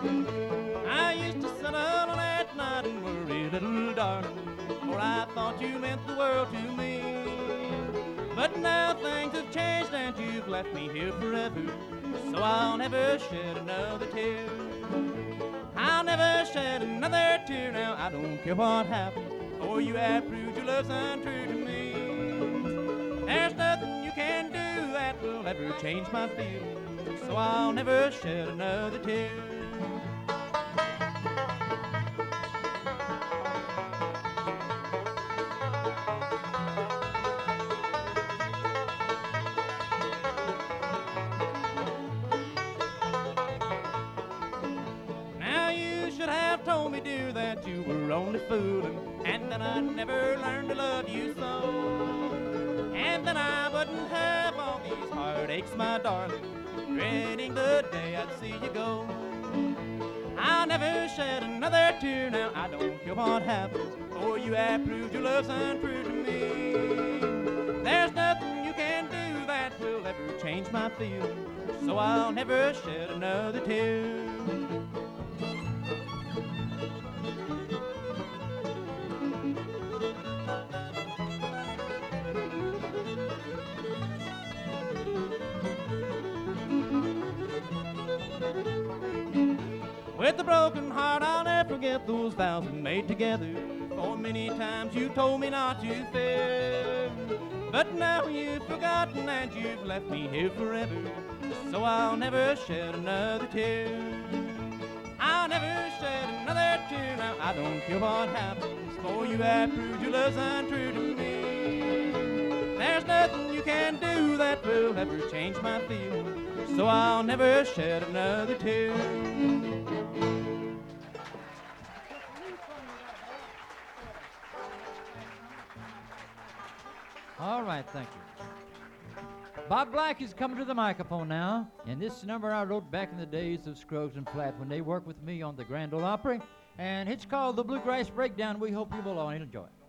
I used to sit alone at night and worry, little darling, for I thought you meant the world to me. But now things have changed and you've left me here forever, so I'll never shed another tear. I'll never shed another tear now, I don't care what happens, for you have proved your love's untrue to me. There's nothing you can do that will ever change my feelings, so I'll never shed another tear. Told me, dear, that you were only fooling, and that I'd never learn to love you so. And then I wouldn't have all these heartaches, my darling, dreading the day I'd see you go. I'll never shed another tear now, I don't care what happens, for you have proved your love's untrue to me. There's nothing you can do that will ever change my feelings, so I'll never shed another tear. With a broken heart, I'll never forget those vows we made together. For many times you told me not to fear, but now you've forgotten and you've left me here forever, so I'll never shed another tear. I'll never shed another tear now, I don't care what happens, for you have proved your love's untrue to me. There's nothing you can do that will ever change my feelings, so I'll never shed another tear. All right, thank you. Bob Black is coming to the microphone now, and this number I wrote back in the days of Scruggs and Platt when they worked with me on the Grand Ole Opry, and it's called the Bluegrass Breakdown. We hope you will all enjoy it.